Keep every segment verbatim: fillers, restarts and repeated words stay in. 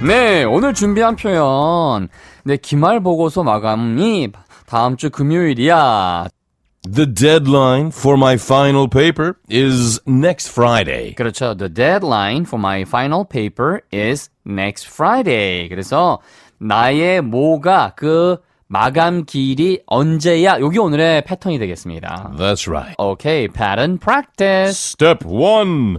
네, 오늘 준비한 표현. 네, 기말보고서 마감이 다음 주 금요일이야. The deadline for my final paper is next Friday. 그렇죠. The deadline for my final paper is next Friday. 그래서 나의 뭐가 그 마감 기일이 언제야? 여기 오늘의 패턴이 되겠습니다. That's right. Okay, pattern practice. Step one.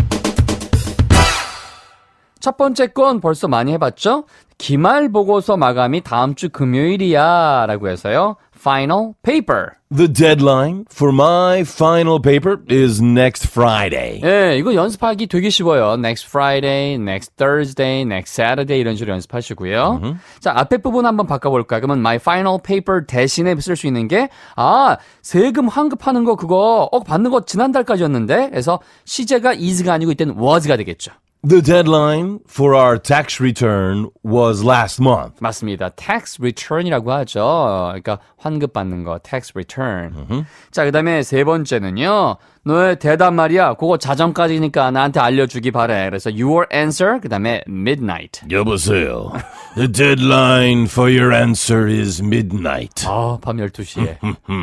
첫 번째 건 벌써 많이 해봤죠? 기말보고서 마감이 다음 주 금요일이야 라고 해서요. Final paper. The deadline for my final paper is next Friday. 예, 이거 연습하기 되게 쉬워요. Next Friday, next Thursday, next Saturday 이런 식으로 연습하시고요. Mm-hmm. 자, 앞에 부분 한번 바꿔볼까요? 그러면 my final paper 대신에 쓸 수 있는 게 아, 세금 환급하는 거 그거 어, 받는 거 지난달까지였는데 그래서 시제가 is가 아니고 이때는 was가 되겠죠. The deadline for our tax return was last month. 맞습니다. tax return이라고 하죠. 그러니까 환급 받는 거, tax return. Mm-hmm. 자, 그 다음에 세 번째는요. 너의 대답 말이야. 그거 자정까지니까 나한테 알려주기 바래. 그래서 your answer, 그 다음에 midnight. 여보세요. The deadline for your answer is midnight. 아, 밤 열두 시에.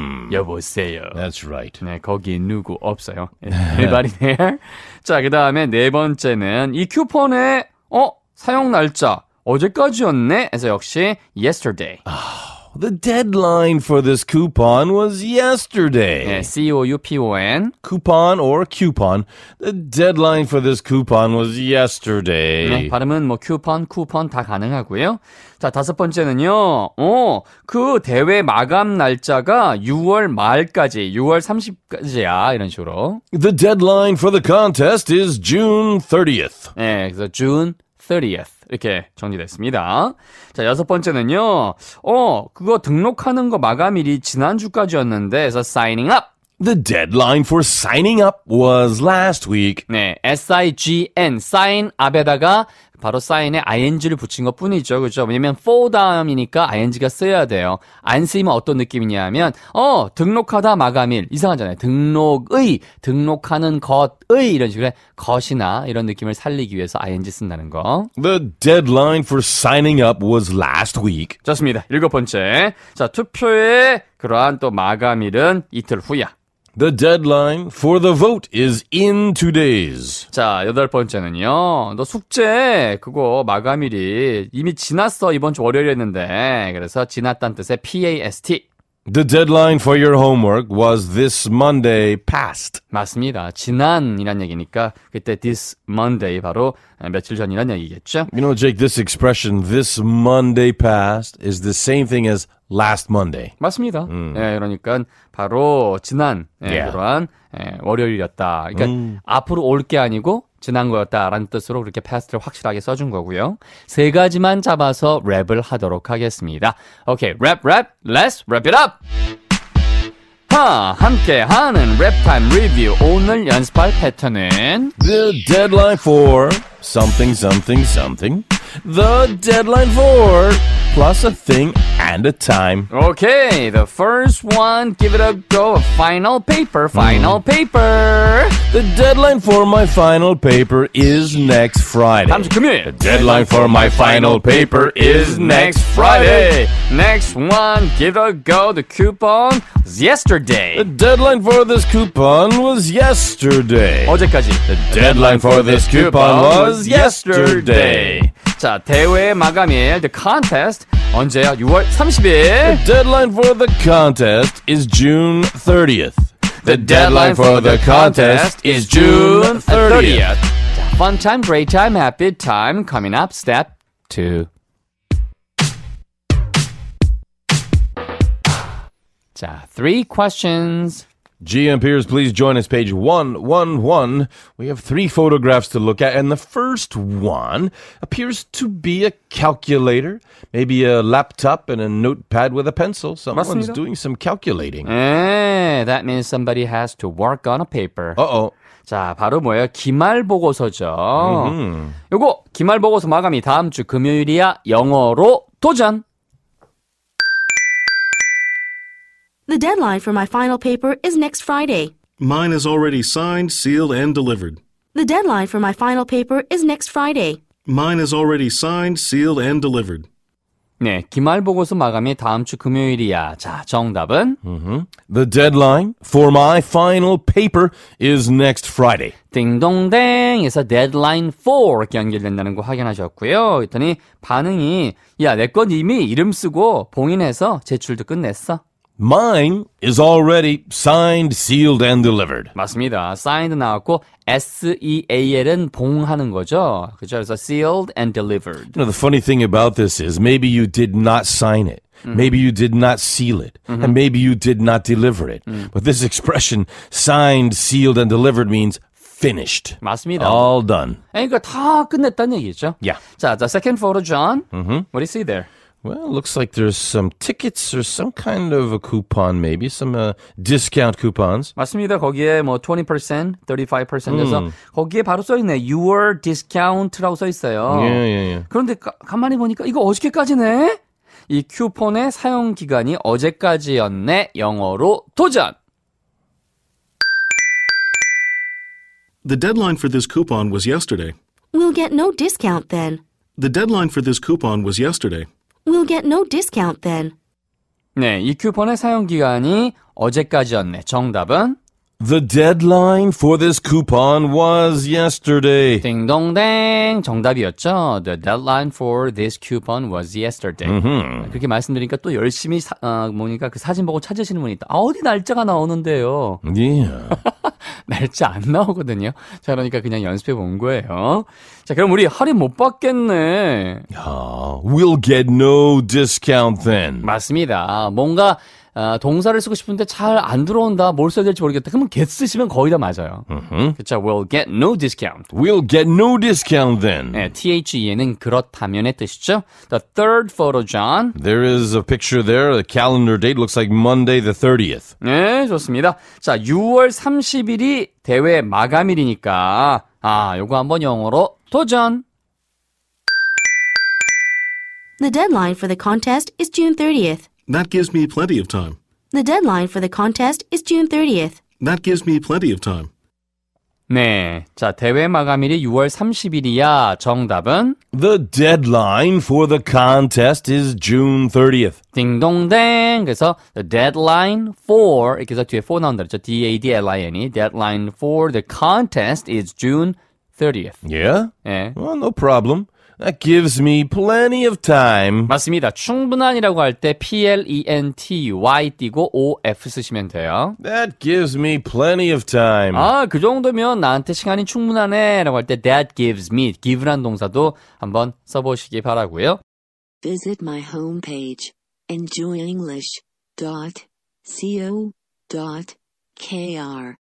여보세요. That's right. 네, 거기 누구 없어요. Anybody there? 자, 그 다음에 네 번째는 이 쿠폰의 어 사용 날짜 어제까지였네. 그래서 역시 yesterday. The deadline for this coupon was yesterday. 네, C O U P O N. Coupon or coupon. The deadline for this coupon was yesterday. 네, 발음은 뭐 쿠폰, 쿠폰 다 가능하고요. 자, 다섯 번째는요. 어, 그 대회 마감 날짜가 유월 말까지, 유월 삼십까지야. 이런 식으로. The deadline for the contest is June thirtieth. 네, 그래서 June thirtieth. 이렇게 정리됐습니다. 자, 여섯 번째는요. 어, 그거 등록하는 거 마감일이 지난주까지였는데, 그래서 signing up. The deadline for signing up was last week. 네, S I G N, sign up에다가 바로 sign에 ing를 붙인 것 뿐이죠. 그죠? 왜냐면 for 다음이니까 ing가 써야 돼요. 안 쓰이면 어떤 느낌이냐면, 어, 등록하다 마감일. 이상하잖아요. 등록의, 등록하는 것의, 이런 식으로 것이나 이런 느낌을 살리기 위해서 ing 쓴다는 거. The deadline for signing up was last week. 좋습니다. 일곱 번째. 자, 투표의 그러한 또 마감일은 이틀 후야. The deadline for the vote is in two days. 자, 여덟 번째는요. 너 숙제 그거 마감일이 이미 지났어. 이번 주 월요일이었는데. 그래서 지났다는 뜻의 past. The deadline for your homework was this Monday past. 맞습니다. 지난이란 얘기니까 그때 this Monday 바로 며칠 전이란 얘기겠죠. You know, Jake, this expression, this Monday past, is the same thing as last Monday. 맞습니다. 음. 예, 그러니까 바로 지난 예, Yeah. 그러한 예, 월요일이었다. 그러니까 음. 앞으로 올 게 아니고 지난 거였다라는 뜻으로 그렇게 past를 확실하게 써준 거고요. 세 가지만 잡아서 랩을 하도록 하겠습니다. 오케이, 랩, 랩, let's wrap it up! 하, 함께 하는 랩타임 리뷰. 오늘 연습할 패턴은 The deadline for something, something, something. The deadline for plus a thing and a time. Okay, the first one, give it a go. Final paper, final paper. The deadline for my final paper is next Friday. 다음 주 금요일. The deadline for my final paper is next Friday. Next one, give it a go. The coupon was yesterday. The deadline for this coupon was yesterday. 어제까지. The deadline for this coupon was yesterday. 자, 대회 마감일, the contest, 언제야? 유월 삼십일. The deadline for the contest is June thirtieth. The deadline for the contest is June thirtieth. 자, fun time, great time, happy time, coming up, step two. 자, three questions. G M peers, please join us, page one eleven. We have three photographs to look at, and the first one appears to be a calculator, maybe a laptop and a notepad with a pencil. Someone's 맞습니다. doing some calculating. 에, that means somebody has to work on a paper. Uh-oh. 자, 바로 뭐예요? 기말보고서죠. Mm-hmm. 요거 기말보고서 마감이 다음 주 금요일이야. 영어로 도전. The deadline for my final paper is next Friday. Mine is already signed, sealed, and delivered. The deadline for my final paper is next Friday. Mine is already signed, sealed, and delivered. 네, 기말보고서 마감이 다음 주 금요일이야. 자, 정답은? The deadline for my final paper is next Friday. 딩동댕에서 deadline for 이렇게 연결된다는 거 확인하셨고요. 그랬더니 반응이 야, 내 건 이미 이름 쓰고 봉인해서 제출도 끝냈어. Mine is already signed, sealed, and delivered. 맞습니다. signed 나왔고 S-E-A-L은 봉하는 거죠. 그죠? 그래서 sealed and delivered. You know, the funny thing about this is maybe you did not sign it. Mm-hmm. Maybe you did not seal it. Mm-hmm. And maybe you did not deliver it. Mm-hmm. But this expression, signed, sealed, and delivered means finished. 맞습니다. All done. 그러니까 다 끝냈다는 얘기죠. Yeah. 자, the second photo, John. Mm-hmm. What do you see there? Well, it looks like there's some tickets or some kind of a coupon, maybe some uh, discount coupons. 맞습니다. 거기에 뭐 twenty percent, thirty-five percent에서 음. 거기에 바로 써 있네. Your discount라고 써 있어요. Yeah, yeah, yeah. 그런데 가, 가만히 보니까 이거 어저께까지네. 이 쿠폰의 사용 기간이 어제까지였네. 영어로 도전. The deadline for this coupon was yesterday. We'll get no discount then. The deadline for this coupon was yesterday. We'll get no discount then. 네, 이 쿠폰의 사용 기간이 어제까지였네. 정답은? The deadline for this coupon was yesterday. 딩동댕 정답이었죠. The deadline for this coupon was yesterday. Mm-hmm. 그렇게 말씀드리니까 또 열심히 사, 어, 뭐니까 그 사진 보고 찾으시는 분이 있다. 아, 어디 날짜가 나오는데요. Yeah. 날짜 안 나오거든요. 자, 그러니까 그냥 연습해 본 거예요. 자, 그럼 우리 할인 못 받겠네. Uh, we'll get no discount then. 맞습니다. 뭔가 어, 동사를 쓰고 싶은데 잘 안 들어온다. 뭘 써야 될지 모르겠다. 그러면 get 쓰시면 거의 다 맞아요. Mm-hmm. 그렇죠. We'll get no discount. We'll get no discount then. 네, the는 그렇다면의 뜻이죠. The third photo, John. There is a picture there. The calendar date looks like Monday the thirtieth. 네, 좋습니다. 자, 유월 삼십일이 대회 마감일이니까 아, 요거 한번 영어로 도전. The deadline for the contest is June thirtieth. That gives me plenty of time. The deadline for the contest is June thirtieth. That gives me plenty of time. 네, 자, 대회 마감일이 유월 삼십일이야. 정답은? The deadline for the contest is June thirtieth. 딩동댕. 그래서 the deadline for 이렇게 해서 뒤에 for 나온다 그랬죠. D-A-D-L-I-N-E. Deadline for the contest is June thirtieth. Yeah? 네. Well, no problem. That gives me plenty of time. 맞습니다. 충분한이라고 할 때 P-L-E-N-T-Y 띄고 O-F 쓰시면 돼요. That gives me plenty of time. 아, 그 정도면 나한테 시간이 충분하네 라고 할 때 that gives me, give란 동사도 한번 써보시기 바라고요. Visit my homepage, enjoy english dot co dot k r